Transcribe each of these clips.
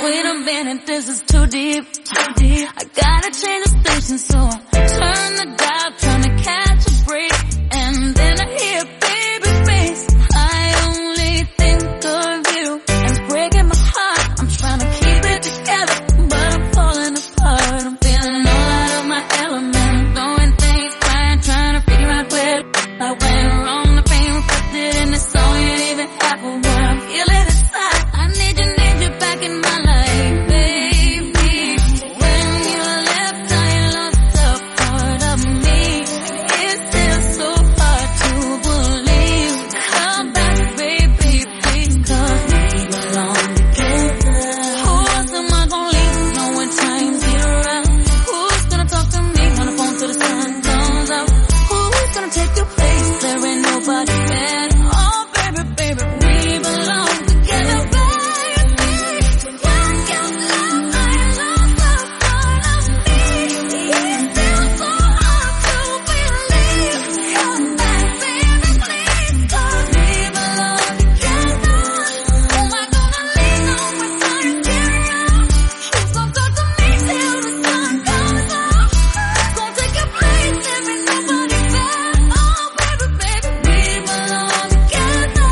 Wait a minute, this is too deep. I gotta change the station, so I turn the dial, trying to catch a break. And then I hear baby's face. I only think of you, and it's breaking my heart. I'm trying to keep it together, but I'm falling apart. I'm feeling all out of my element, doing things, trying to figure out where I went wrong. The pain reflected in the song ain't even half of what I'm feeling inside. I need you back in my life, baby. When you left, I lost a part of me. It's still so hard to believe. Come back, baby, please, 'cause we belong together. Who else am I gonna leave know when time's around? Who's gonna talk to me on the phone till the sun comes out? Who's gonna take your place? There ain't nobody better. Oh, baby, baby, we belong together, baby. When you left, I lost a part of me. It's still so hard to believe. Come back, baby, please, 'cause we belong together. Who am I gonna lean on when time's around? Who's gonna talk to me till the sun comes out? Who's gonna take your place? There ain't nobody better. Oh, baby, baby, we belong together.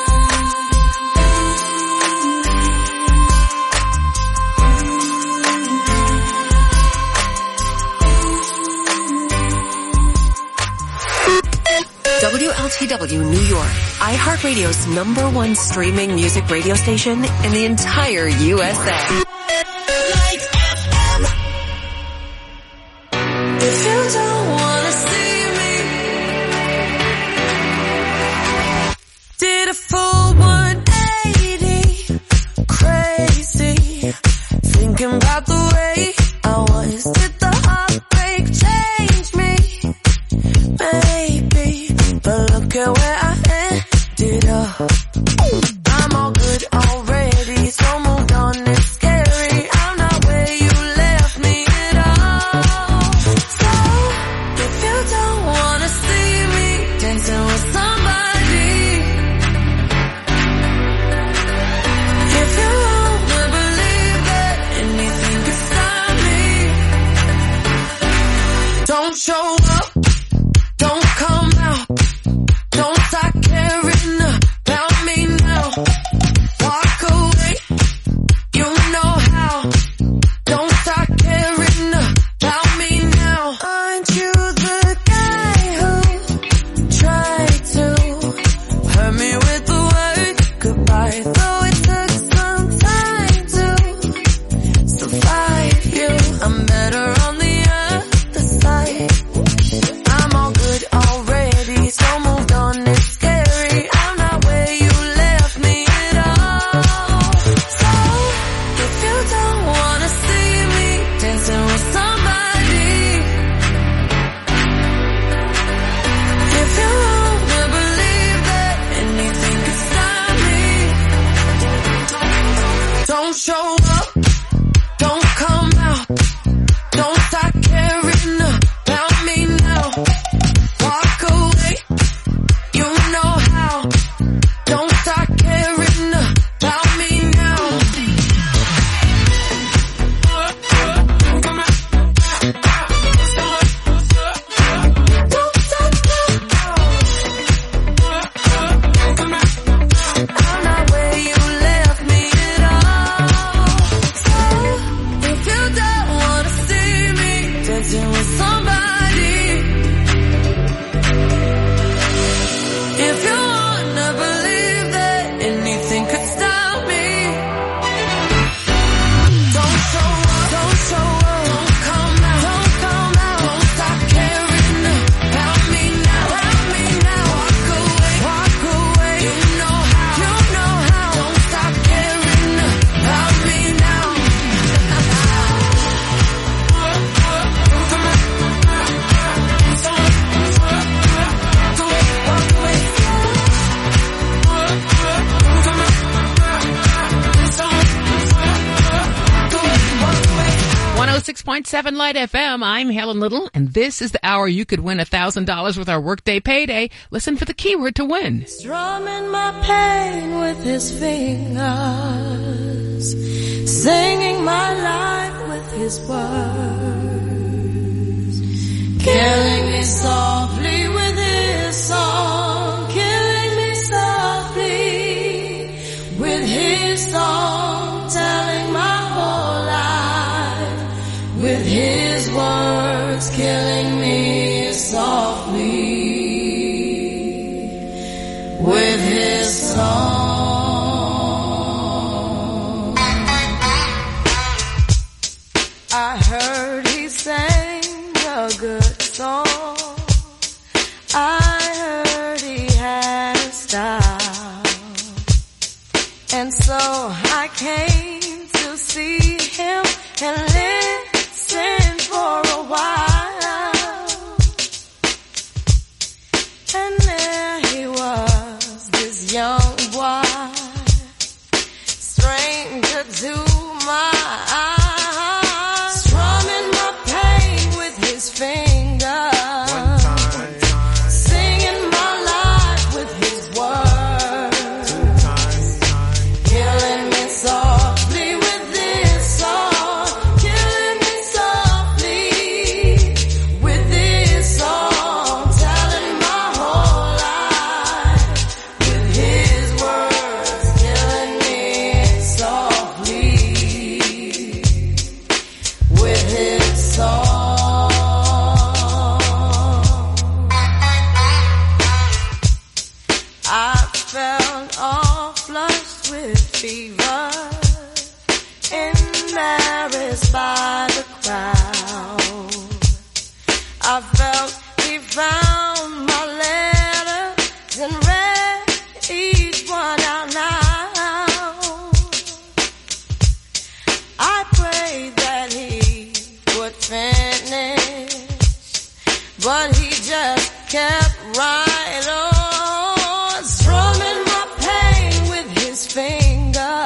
WLTW New York, iHeartRadio's #1 streaming music radio station in the entire USA. If you don't wanna see me, did a full 180, crazy, thinking about the way I was. Did the heartbreak change me? Maybe, but look at where I ended up. I'm all good already, so moved on, it's scary. I'm not where you left me at all. So, if you don't wanna see me dancing with somebody, if you wanna believe that anything can stop me, don't show up, don't come out, don't start caring about me now. Walk away, you know how. Don't start caring about me now. Aren't you the guy who tried to hurt me with the word goodbye? Though it took some time to survive you, I'm better on the other side. I'm all good already, so moved on, it's scary. I'm not where you left me at all. So, if you don't wanna see me dancing with somebody, if you wanna believe that anything can stop me, don't show up, don't come out, don't start caring about me now. Walk away, you know how. Don't start caring about me now. Don't stop now. I'm not where you left me at all. So, if you don't wanna see me dancing with somebody, if you wanna believe that anything could stop me, don't show up, don't come out, don't stop caring about me now, walk away, you know how, don't stop caring about me now. Walk away. 106.7 Light FM. I'm Helen Little, and this is the hour you could win $1,000 with our Workday Payday. Listen for the keyword to win. Strumming my pain with his fingers, singing my life with his words, killing me softly with his song, killing me softly with his song, telling my whole life with his words, killing me softly with his song. I heard he sang a good song. I heard he had a style. And so I came to see him and listen for a while. And there he was, this young boy, stranger to my eyes. By the crowd, I felt he found my letters and read each one out loud. I prayed that he would finish, but he just kept right on, strumming my pain with his fingers.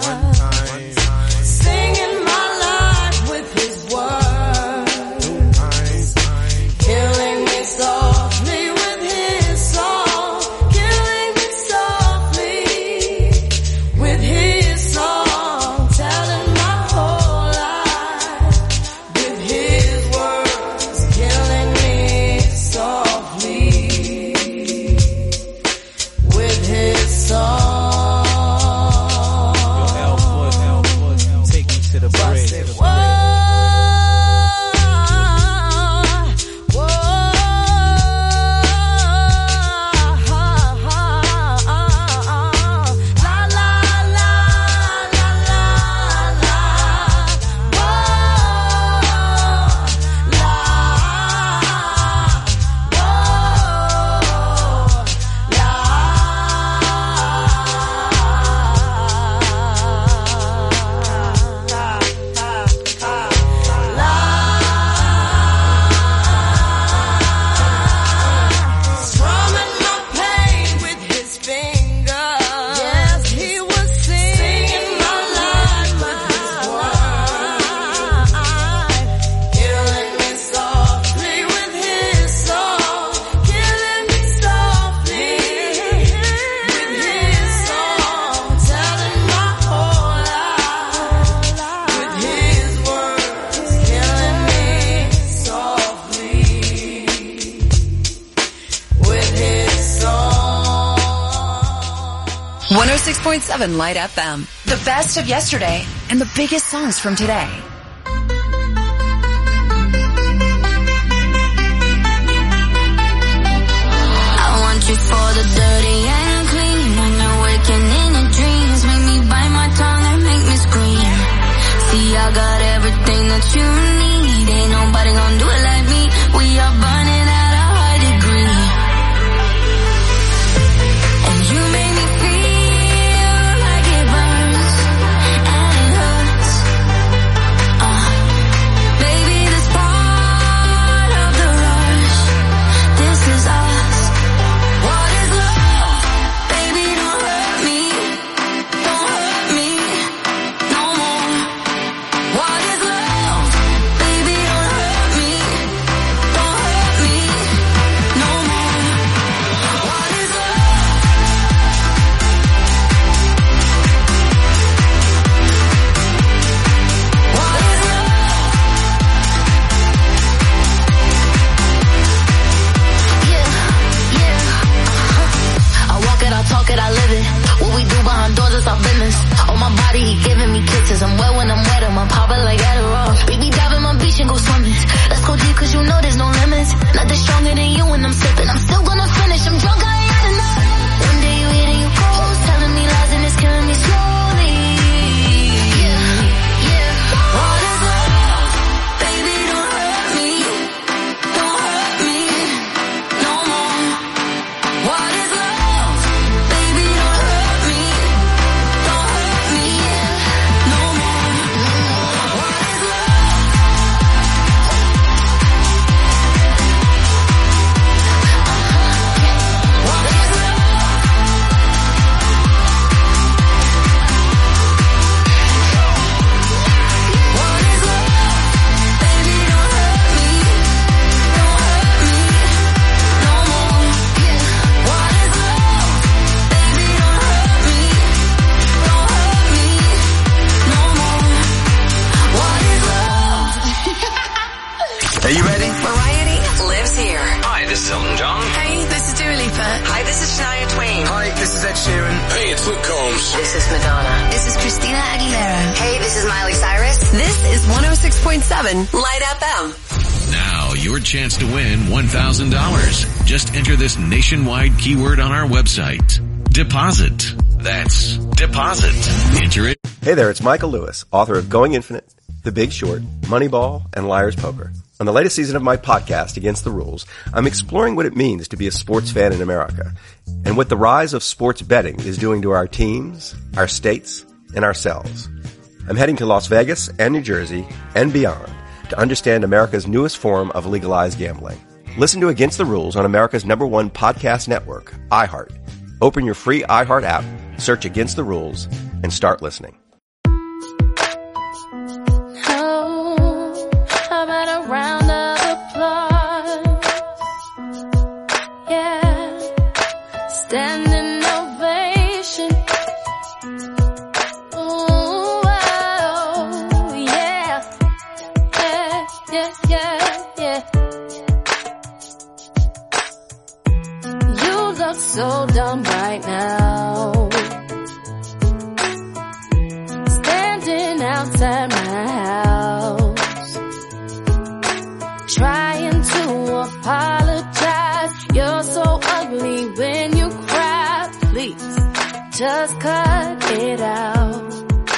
Light FM. The best of yesterday and the biggest songs from today. I want you for the dirty and clean. When you're waking in your dreams, make me bite my tongue and make me scream. See, I got everything that you need. Ain't nobody gonna do it like me. We are burning at a high degree. And you make me feel Luke Combs. This is Madonna. This is Christina Aguilera. Hey, this is Miley Cyrus. This is 106.7 Light FM. Now, your chance to win $1,000. Just enter this nationwide keyword on our website. Deposit. That's deposit. Enter it. Hey there, it's Michael Lewis, author of Going Infinite, The Big Short, Moneyball, and Liar's Poker. On the latest season of my podcast, Against the Rules, I'm exploring what it means to be a sports fan in America and what the rise of sports betting is doing to our teams, our states, and ourselves. I'm heading to Las Vegas and New Jersey and beyond to understand America's newest form of legalized gambling. Listen to Against the Rules on America's #1 podcast network, iHeart. Open your free iHeart app, search Against the Rules, and start listening. How about a round of applause? Yeah, standing ovation. Ooh, oh, yeah, yeah. You look so dumb right now, standing outside my house, trying to apologize. You're so ugly when you cry. Please, just cut it out.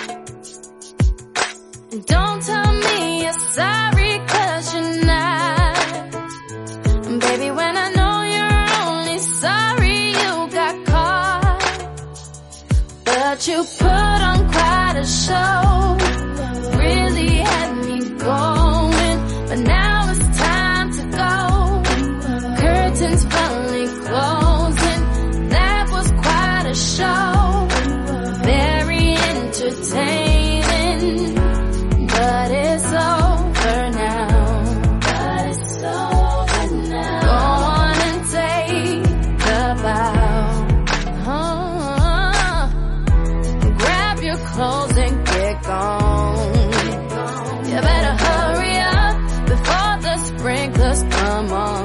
And don't tell me you're sorry, 'cause you're not. And baby, when I know you're only sorry you got caught, but you put on quite a show, really had me going, but now it's time to go. Curtains finally closing, that was quite a show, very entertaining, but it's over now. Go on and take a bow. Grab your clothes and get gone. You better hurry up before the sprinklers come on.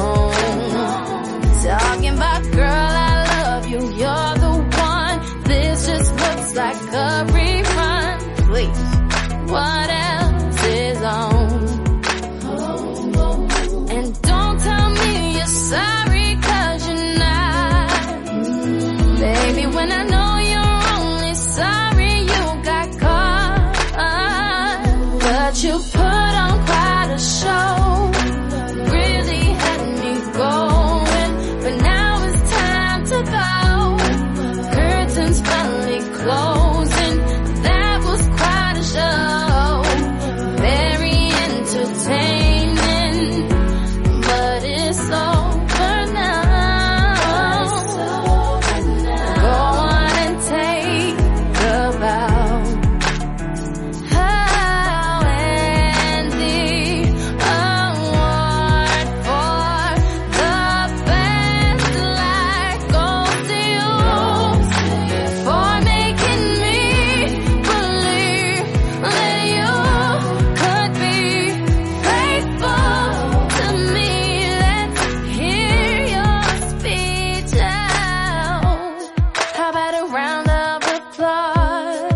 Talking about, girl, I love you, you're the one. This just looks like a rerun. Please, what else is on? And don't tell me you're sorry, 'cause you're not. Baby, when I know you're only sorry you got caught, but you put on quite a show, really had me going, but now it's time to go. Curtains finally closing, that was quite a show, very entertaining, but it's over now. Go on and take a bow. Oh, and the award for the best life goes to you, for making me believe that you could be faithful to me. Let's hear your speech out. How about a round of applause?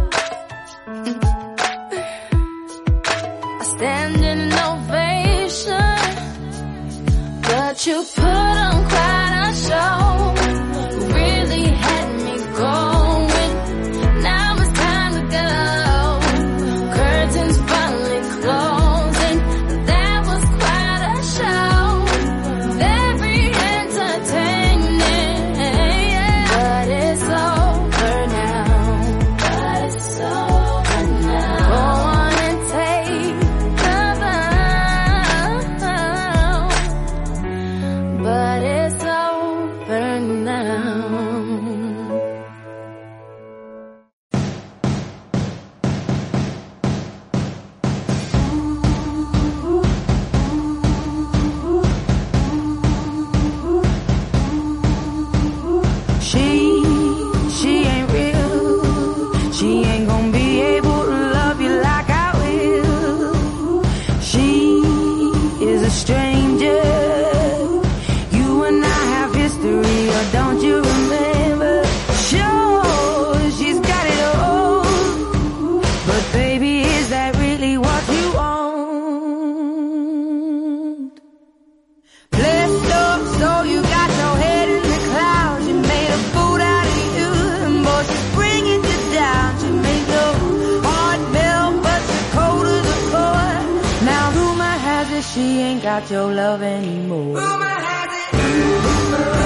I stand in an ovation, but you put on quite a show, really had me going, now it's time to go. Curtains finally closing, that was quite a show, very entertaining, but it's over now. Go on and take a bow, but without your love anymore. Rumor has it.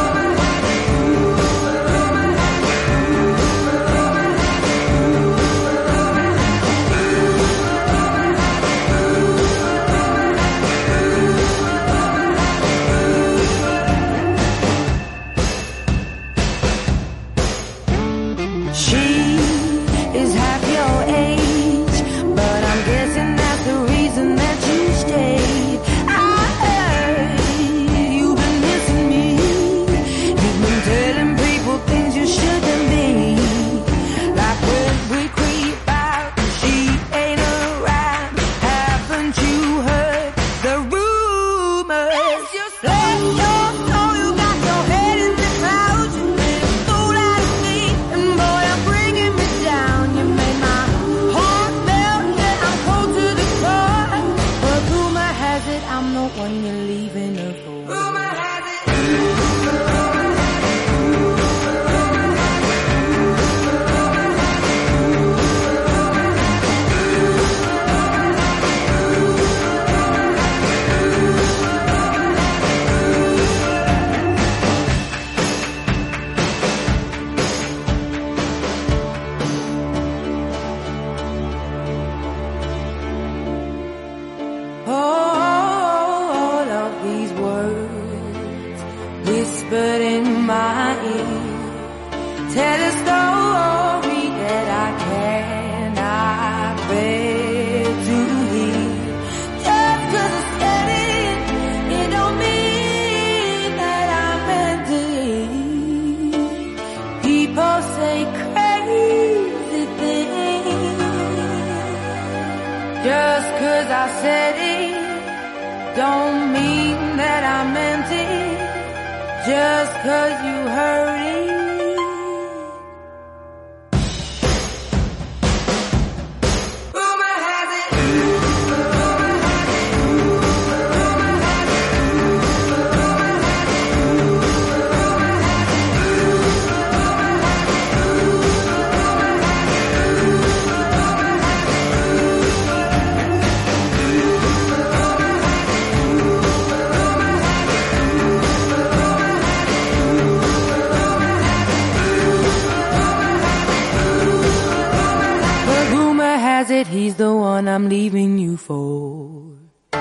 He's the one I'm leaving you for.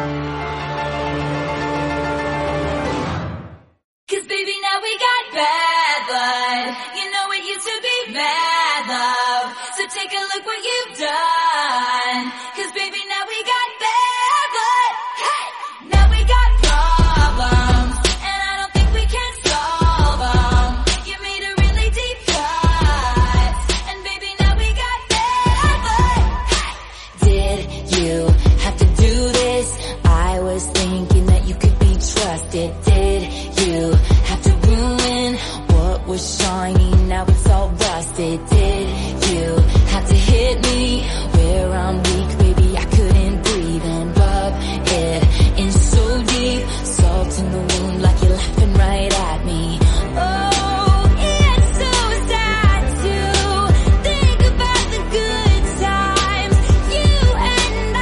'Cause baby, now we got bad blood. You know it used to be bad love. So take a look what you've done. 'Cause baby, now we got bad blood. Hey! Now we got problems, and I don't think we can solve them. You made a really deep cut, and baby, now we got bad blood. Hey! Did you have to do this? I was thinking that you could be trusted. Did you have to ruin what was shiny? Now it's all rusted. Did you have to hit me where I'm weak? Baby, I couldn't breathe and rub it in so deep. Salt in the wound like you're laughing right at me. Oh, it's so sad to think about the good times, you and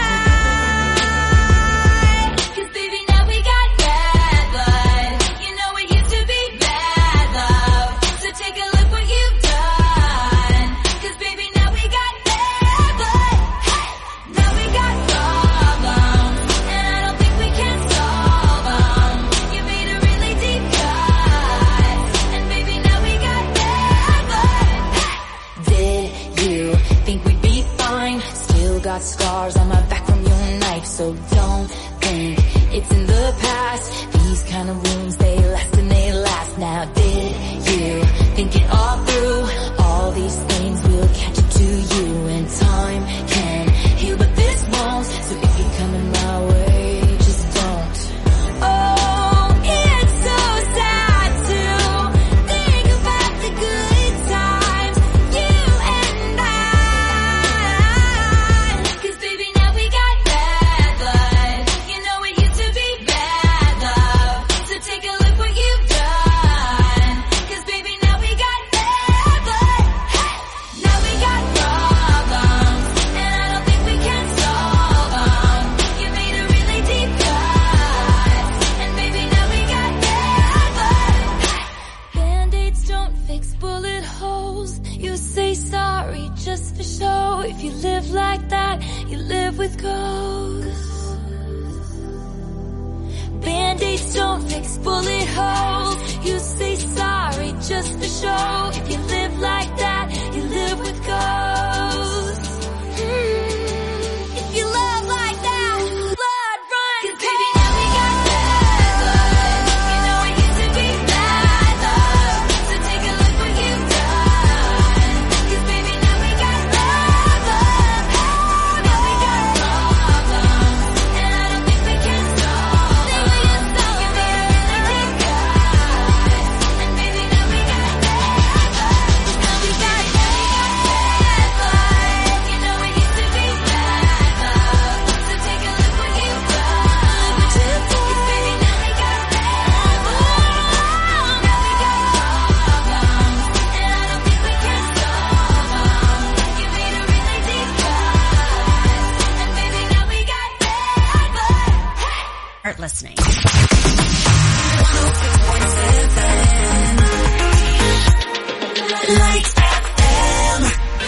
I. 'Cause baby, now we got bad blood. You know it used to be bad love. So take a look what you've done. 'Cause baby, now we got bad blood. Hey! Now we got problems, and I don't think we can solve them. You made a really deep cut, and baby, now we got bad blood. Hey! Did you think we'd be fine? Still got scars on my back from your knife, so don't think it's in the past. These kind of wounds, they last and they last. Now did you think it all through? All these things will catch up to you, and time can heal, but this won't. So if you're coming my way, just don't. Oh, it's so sad to think about the good times, you and I. 'Cause baby, now we got bad blood. You know it used to be bad love. So take a look say sorry just for show. If you live like that, you live with ghosts. Band-aids don't fix bullet holes. You say sorry just for show. If you live like that, you live with ghosts. If you love like that, blood runs. 'Cause baby, now we got bad blood. You know it used to be bad love. So take a look what you've done. 'Cause baby, now we got bad love. Now we got problems, and I don't think we can solve them. You made a really deep cut, and baby, now we got bad love. Now we got bad blood. You know it used to be bad love. So take a look what you've done. 'Cause baby, now we got bad blood. Now we got problems, and I don't think we can solve them. You made a really deep cut, and baby, now we got bad blood. Start listening. Light FM.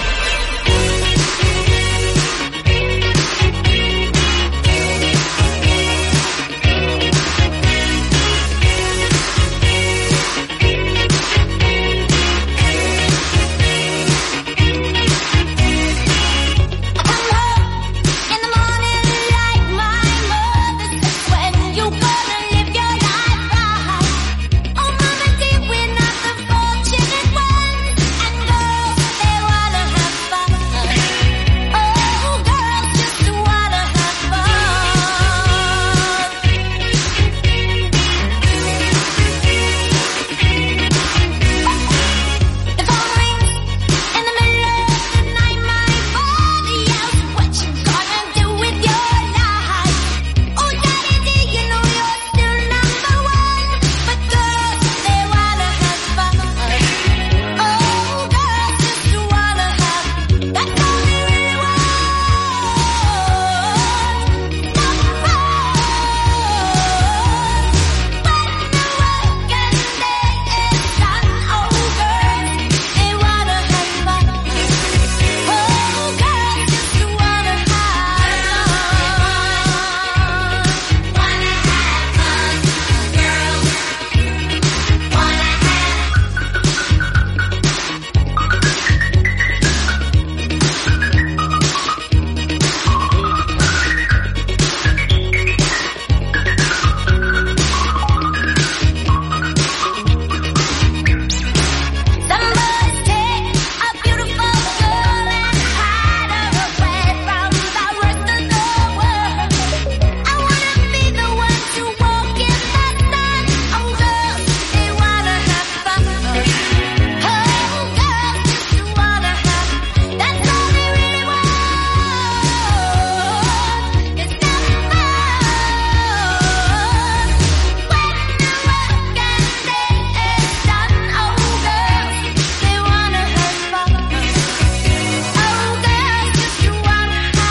Come home in the morning like my mother said. When you gonna live your life right? Oh, mama dear, we're not the fortunate ones. And girls, they wanna have fun. Oh, girls just wanna have fun. The phone rings in the middle of the night. My father yells, "What you gonna do with your life?" Oh, daddy, dear, you know you're still number one. But girls, they wanna have fun. Oh, girls just wanna have. That's all they really want. Some fun. When the working day is done, oh, girls, they wanna have fun. Oh, girls just wanna have Some boys take a beautiful girl and hide her away from the rest of the world. I wanna be the one to walk in the sun. Oh, girls, they wanna have fun. Oh, girls just wanna have. That's all they really want. It's some fun. When the working day is done, oh, girls, they wanna have fun. Oh, girls just wanna have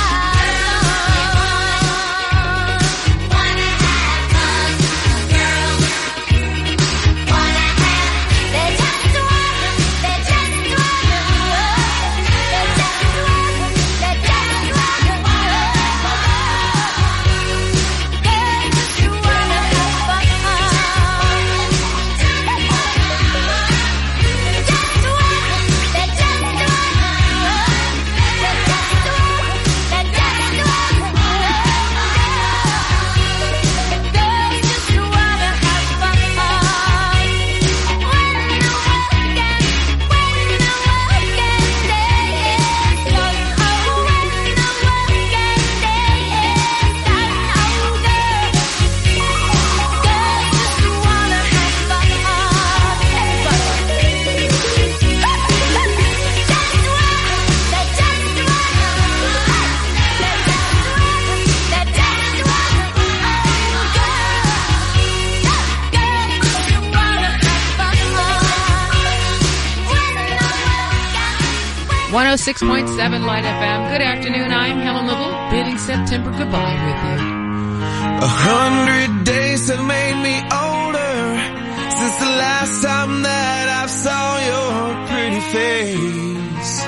One 106.7 Light FM. Good afternoon. I'm Helen Little, bidding September goodbye with you. 100 days have made me older since the last time that I saw your pretty face.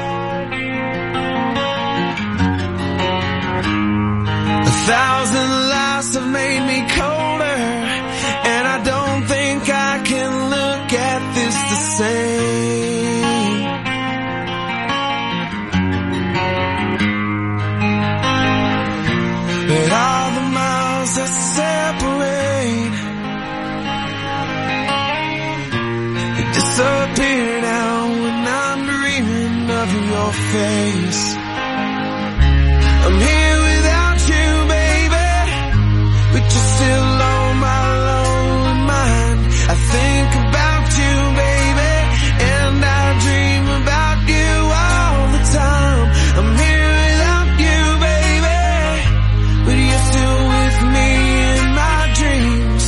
your face. I'm here without you, baby, but you're still on my lonely mind. I think about you, baby, and I dream about you all the time. I'm here without you, baby, but you're still with me in my dreams.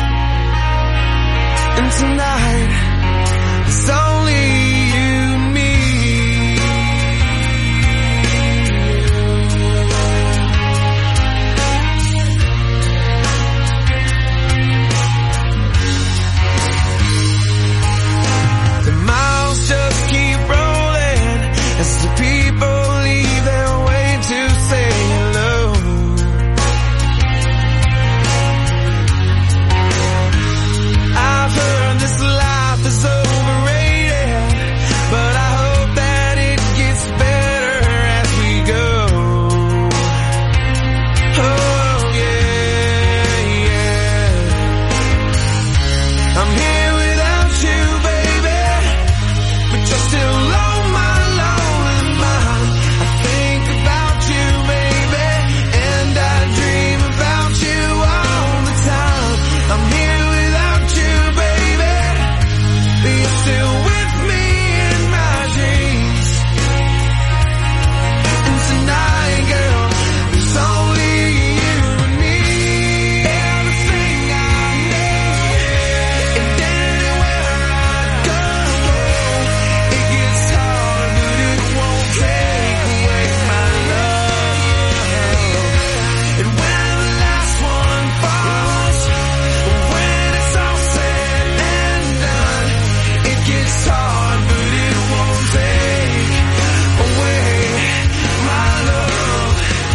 And tonight, it's only you and me. The miles just keep rolling as the people leave their way to say hello. I've heard this life is overrated, but I hope that it gets better as we go. Oh yeah, yeah. I'm here without you, baby, but you're still on my lonely mind. I think about you, baby, and I dream about you all the time. I'm here without you, baby, but you're still with me in my dreams. And tonight, girl, it's only you and me. Everything I need, and anywhere I go, it gets hard, but it won't take away my love. And when the last one falls, when it's all said and done, it gets hard, but it won't take away my love.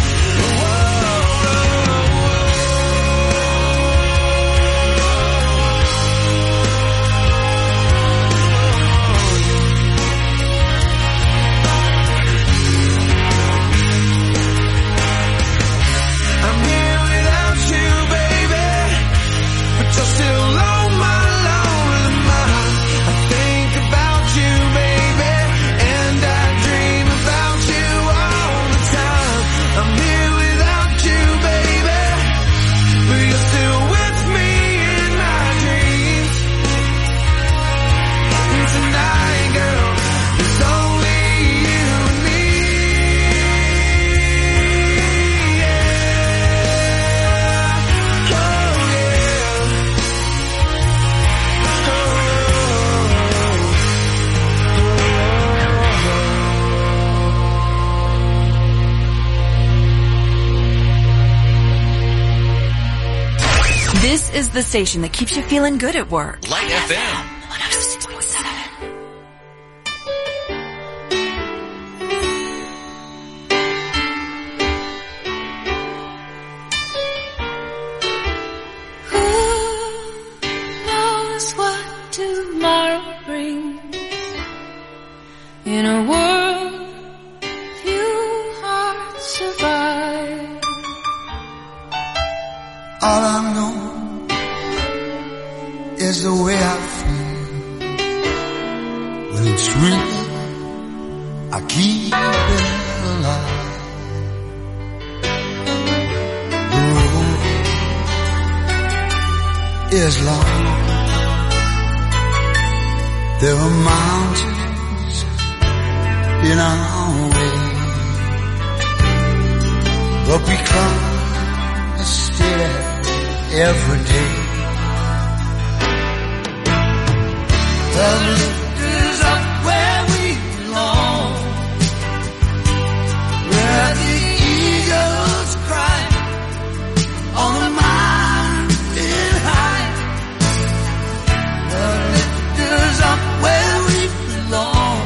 I'm here without you, baby, but you're still on my lonely mind. I think about you, baby, and I dream about you all the time. I'm here without you, baby, but you're still with me in my dreams. And tonight, girl, it's only you and me. This is the station that keeps you feeling good at work. Light FM. 106.7. Who knows what tomorrow brings? In a world few hearts survive. All I know is the way I feel. When it's real, I keep it alive. The road is long. There are mountains in our way, but we climb a stair every day. The lift is up where we belong, where the eagles cry on the mountain high. The lift is up where we belong,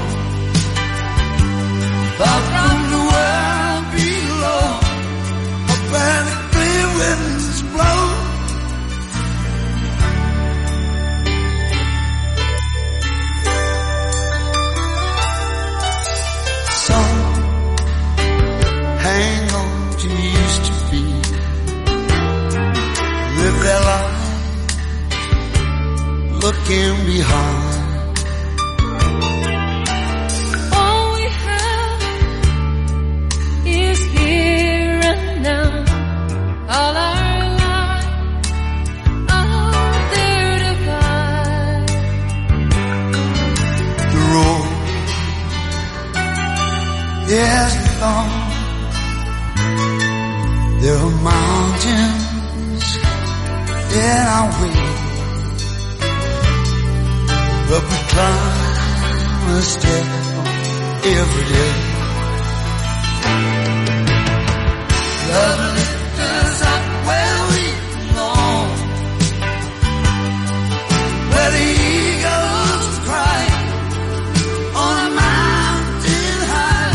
far from the world below, up where the clear winds blow. Hang on to used to be, live their life looking behind. All we have Yes, Lord, there are mountains in our way, but we climb a step every day. Love lifts us up where we belong, where the eagles cry on a mountain high.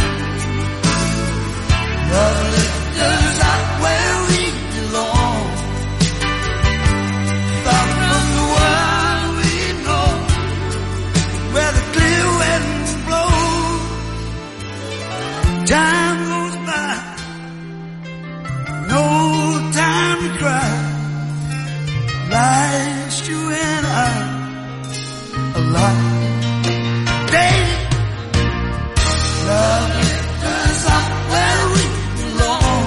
Love lifts us up where we belong, far from the world we know, where the clear winds blow. Time goes by, no time to cry. Life's you and I alive. Baby, love lifts us up where we belong,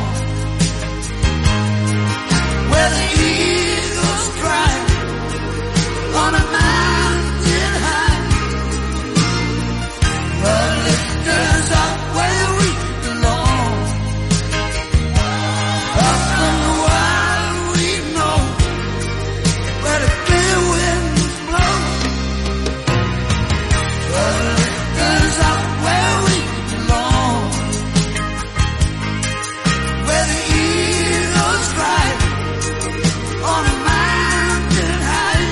where the eagles cry on a mountain high. Love lifts us up where we belong, far from the world we know, where the clear winds blow. Love lifts us up where we belong, where the eagles cry on a mountain high.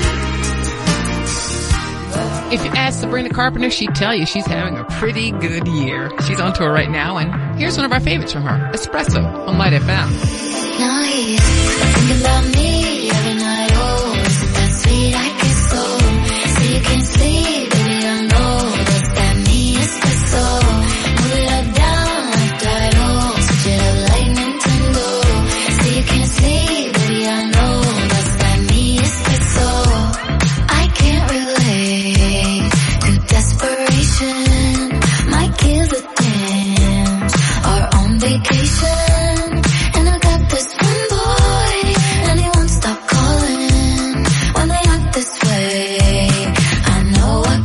If you ask Sabrina Carpenter, she'd tell you she's having a pretty good year. She's on tour right now, and here's one of our favorites from her, Espresso on Light FM. Now he's thinking about me every night. Oh, isn't that sweet? I get so. So you can't sleep, baby, I know. That's that me, espresso. Move it up, down, left, right, oh. Switch it up like Nintendo. So you can't sleep, baby, I know. That's that me, espresso. I can't relate to desperation. Might give a damn. Or on vacation. And I got this one boy, and he won't stop calling when they act this way. I know I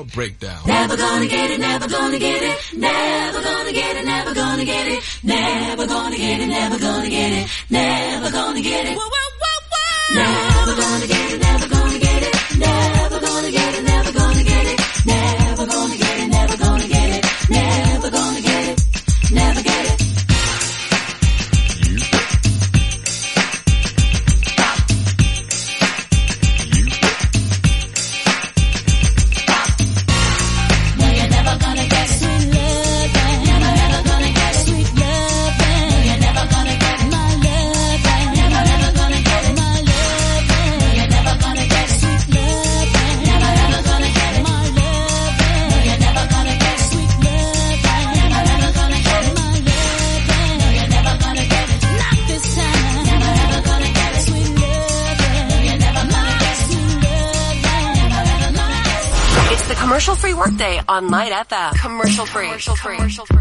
breakdown. Never gonna get it, never gonna get it, never gonna get it, never gonna get it, never gonna get it, never gonna get it, never gonna get it. Never gonna get it, never gonna get it, never gonna get it, never gonna get it, never gonna get it, never gonna get it, never gonna get it, never get it. Commercial-free workday on Light FM. Commercial-free. Commercial-free. Commercial-free.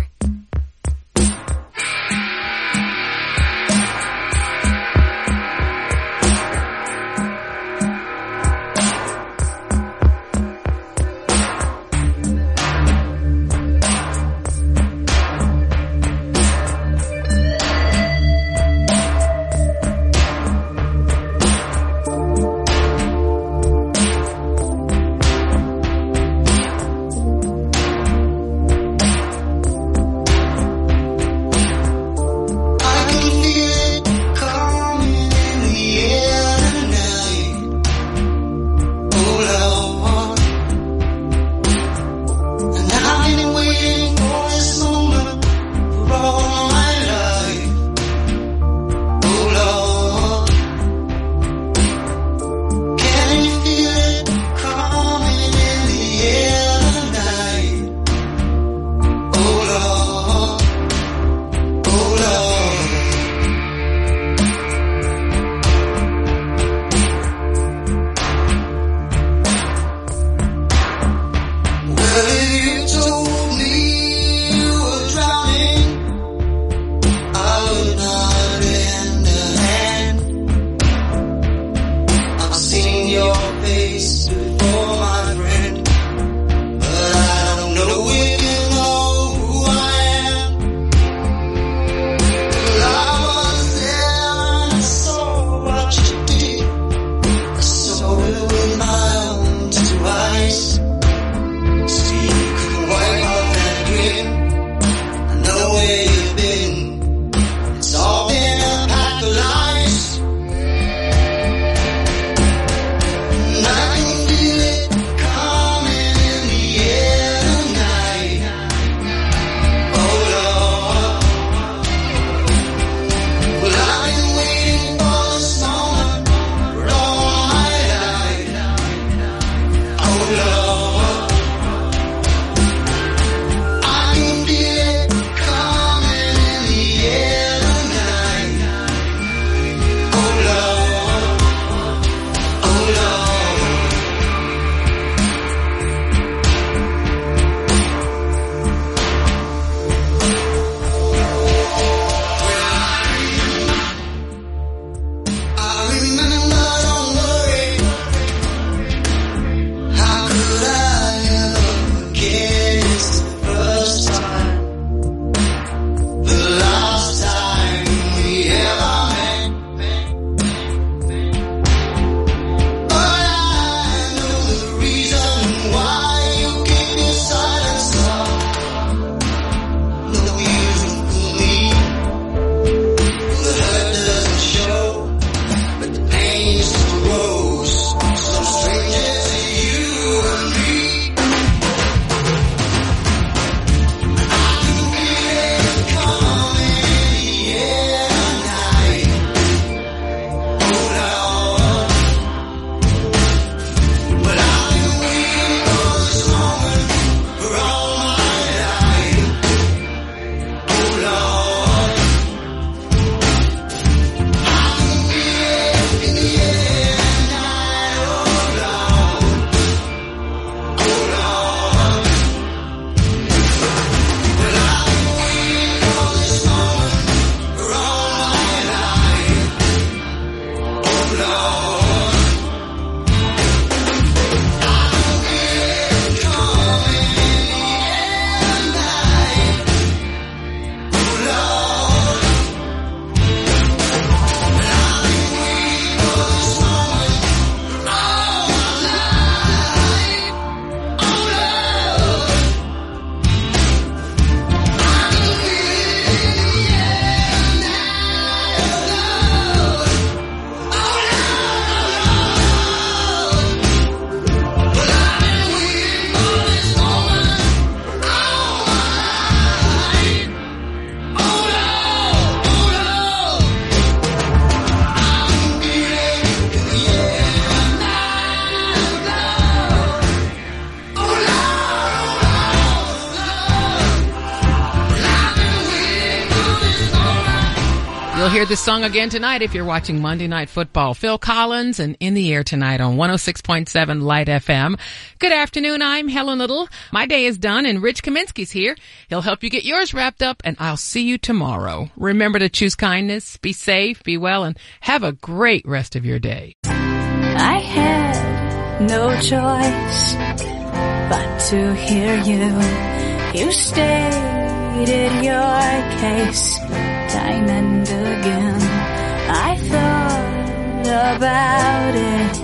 You'll hear this song again tonight if you're watching Monday Night Football. Phil Collins and In the Air tonight on 106.7 Light FM. Good afternoon. I'm Helen Little. My day is done and Rich Kaminsky's here. He'll help you get yours wrapped up and I'll see you tomorrow. Remember to choose kindness, be safe, be well, and have a great rest of your day. I had no choice but to hear you. You stated your case time and again. I thought about it.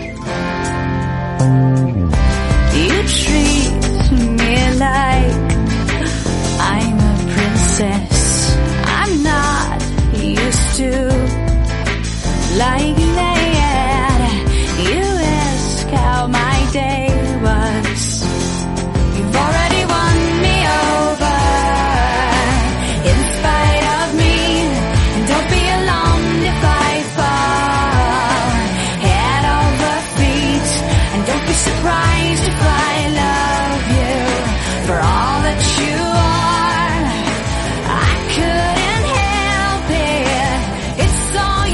You treat me like I'm a princess. I'm not used to like that. You ask how my day was. You've already won me over in spite of me. And don't be alarmed if I fall head over feet. And don't be surprised if I love you for all that you are. I couldn't help it. It's all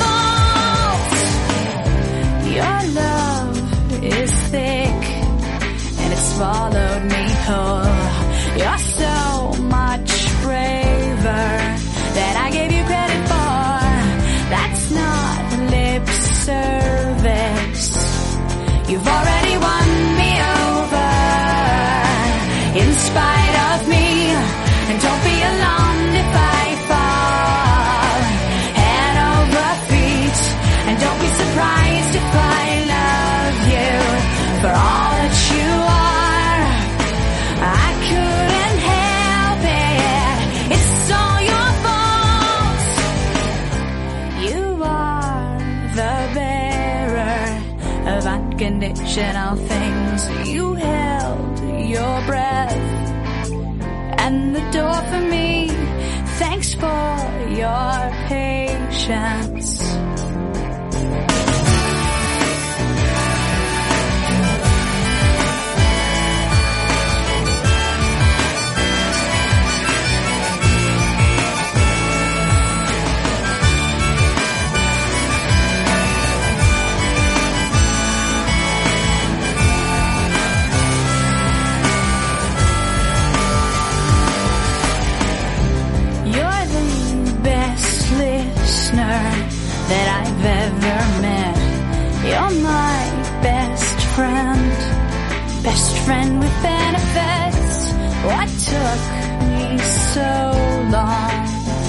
your fault. Your love is thick and it's swallowed me whole. You're so much braver than I gave you credit for. That's not lip service. You've already won me over in spite of me. And don't be alarmed if I fall head over feet. And don't be surprised if I love you for all that you are. I couldn't help it. It's all your fault. You are the bearer of unconditional things. You held your breath and the door for me. Thanks for your patience. You're the best listener that I've ever met. You're my best friend with benefits. What took me so long?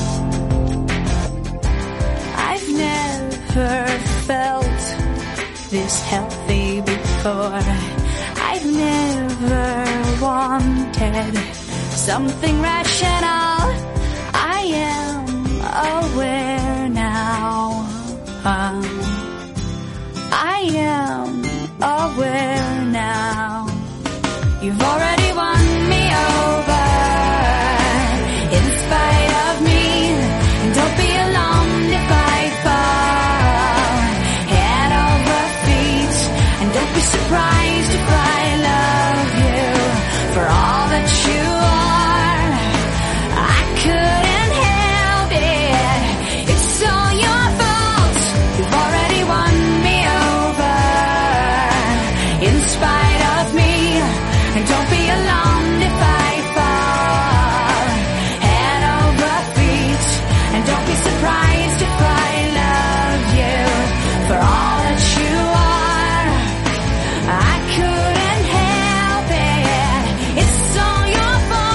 I've never felt this healthy before. I've never wanted something rational. I am aware now. I am aware now. You've already won me over in spite of me. And don't be alarmed if I fall head over feet. And don't be surprised if I love you for all that you are. I couldn't help it. It's all your fault. You've already won me over in spite of me. And don't be alarmed if I fall head over feet. And don't be surprised if I love you for all that you are. I couldn't help it. It's all your fault.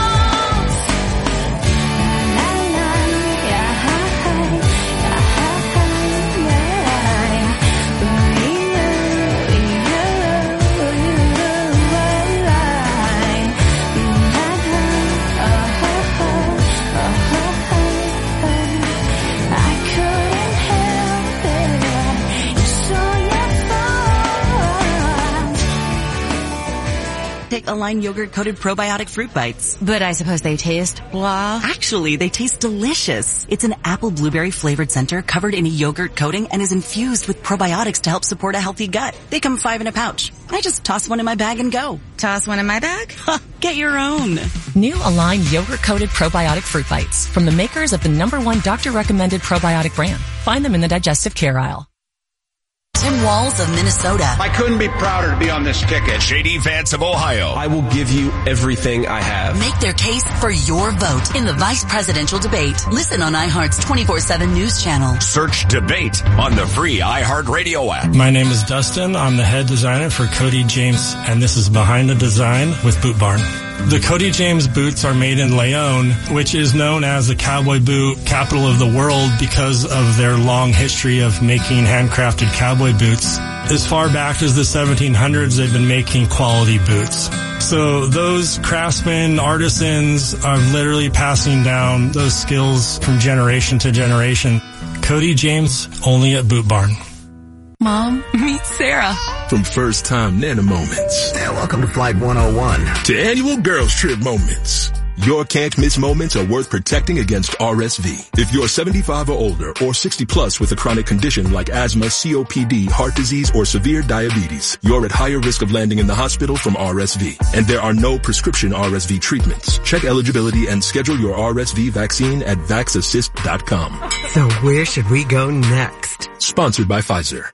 eat Align yogurt-coated probiotic fruit bites. But I suppose they taste blah. Actually, they taste delicious. It's an apple blueberry flavored center covered in a yogurt coating and is infused with probiotics to help support a healthy gut. They come 5 in a pouch. I just toss one in my bag and go. Toss one in my bag? Get your own. New Align yogurt-coated probiotic fruit bites from the makers of the #1 doctor-recommended probiotic brand. Find them in the digestive care aisle. Tim Walz of Minnesota. I couldn't be prouder to be on this ticket. J.D. Vance of Ohio. I will give you everything I have. Make their case for your vote in the vice presidential debate. Listen on iHeart's 24/7 news channel. Search Debate on the free iHeartRadio app. My name is Dustin. I'm the head designer for Cody James, and this is Behind the Design with Boot Barn. The Cody James boots are made in Leon, which is known as the cowboy boot capital of the world because of their long history of making handcrafted cowboy boots. As far back as the 1700s, they've been making quality boots. So those craftsmen, artisans are literally passing down those skills from generation to generation. Cody James, only at Boot Barn. Mom, meet Sarah. From first time Nana moments. And welcome to Flight 101. To annual girls trip moments. Your can't miss moments are worth protecting against RSV. If you're 75 or older or 60 plus with a chronic condition like asthma, COPD, heart disease, or severe diabetes, you're at higher risk of landing in the hospital from RSV. And there are no prescription RSV treatments. Check eligibility and schedule your RSV vaccine at vaxassist.com. So where should we go next? Sponsored by Pfizer.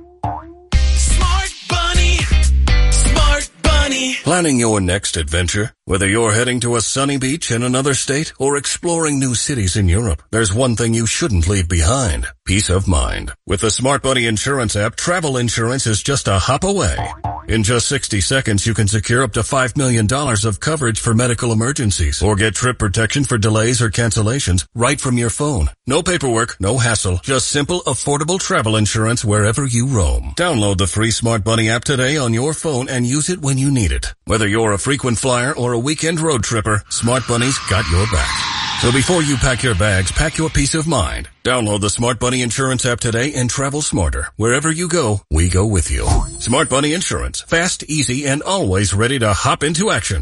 Planning your next adventure? Whether you're heading to a sunny beach in another state or exploring new cities in Europe, there's one thing you shouldn't leave behind: peace of mind. With the Smart Buddy Insurance app, travel insurance is just a hop away. In just 60 seconds, you can secure up to $5 million of coverage for medical emergencies or get trip protection for delays or cancellations right from your phone. No paperwork, no hassle, just simple, affordable travel insurance wherever you roam. Download the free Smart Buddy app today on your phone and use it when you need it. Whether you're a frequent flyer or a weekend road tripper, Smart Bunny's got your back. So before you pack your bags, pack your peace of mind. Download the Smart Bunny Insurance app today and travel smarter. Wherever you go, we go with you. Smart Bunny Insurance. Fast, easy, and always ready to hop into action.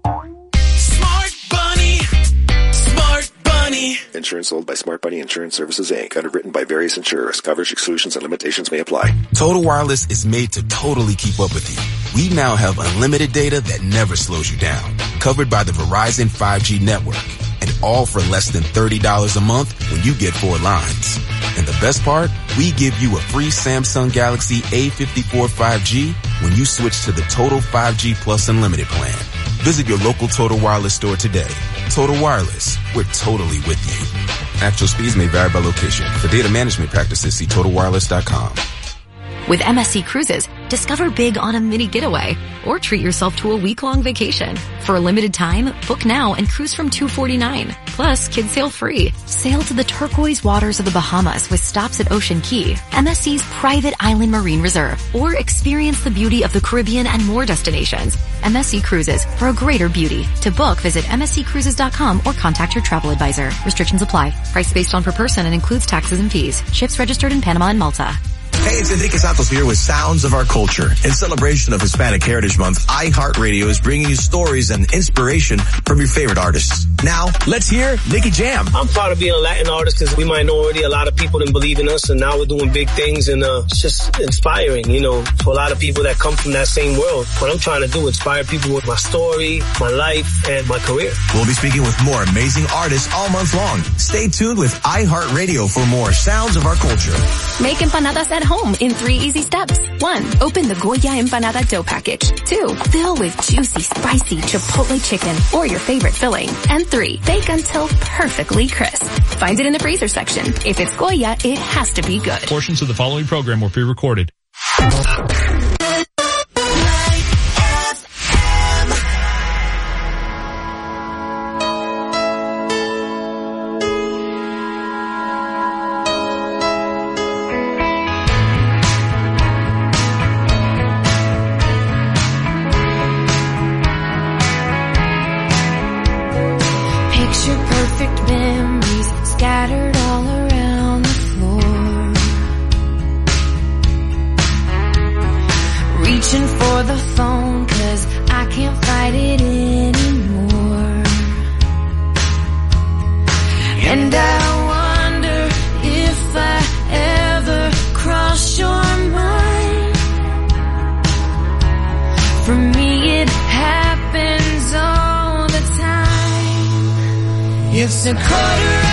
Smart Bunny. Smart Bunny. Insurance sold by Smart Bunny Insurance Services, Inc. Underwritten by various insurers. Coverage exclusions and limitations may apply. Total Wireless is made to totally keep up with you. We now have unlimited data that never slows you down. Covered by the Verizon 5G network. And all for less than $30 a month when you get 4 lines. And the best part? We give you a free Samsung Galaxy A54 5G when you switch to the Total 5G Plus Unlimited plan. Visit your local Total Wireless store today. Total Wireless, we're totally with you. Actual speeds may vary by location. For data management practices, see TotalWireless.com. With MSC Cruises, discover big on a mini getaway or treat yourself to a week-long vacation. For a limited time, book now and cruise from $249. Plus, kids sail free. Sail to the turquoise waters of the Bahamas with stops at Ocean Key, MSC's private island marine reserve, or experience the beauty of the Caribbean and more destinations. MSC Cruises, for a greater beauty. To book, visit msccruises.com or contact your travel advisor. Restrictions apply. Price based on per person and includes taxes and fees. Ships registered in Panama and Malta. Hey, it's Enrique Santos here with Sounds of Our Culture. In celebration of Hispanic Heritage Month, iHeartRadio is bringing you stories and inspiration from your favorite artists. Now, let's hear Nicky Jam. I'm proud of being a Latin artist because we minority. A lot of people didn't believe in us, and now we're doing big things, and it's just inspiring, you know, for a lot of people that come from that same world. What I'm trying to do, inspire people with my story, my life, and my career. We'll be speaking with more amazing artists all month long. Stay tuned with iHeartRadio for more Sounds of Our Culture. Make empanadas at home in 3 easy steps. 1. Open the Goya Empanada dough package. 2. Fill with juicy, spicy Chipotle chicken or your favorite filling. And 3. Bake until perfectly crisp. Find it in the freezer section. If it's Goya, it has to be good. Portions of the following program were pre-recorded. Scattered all around the floor, reaching for the phone 'cause I can't fight It's a quarter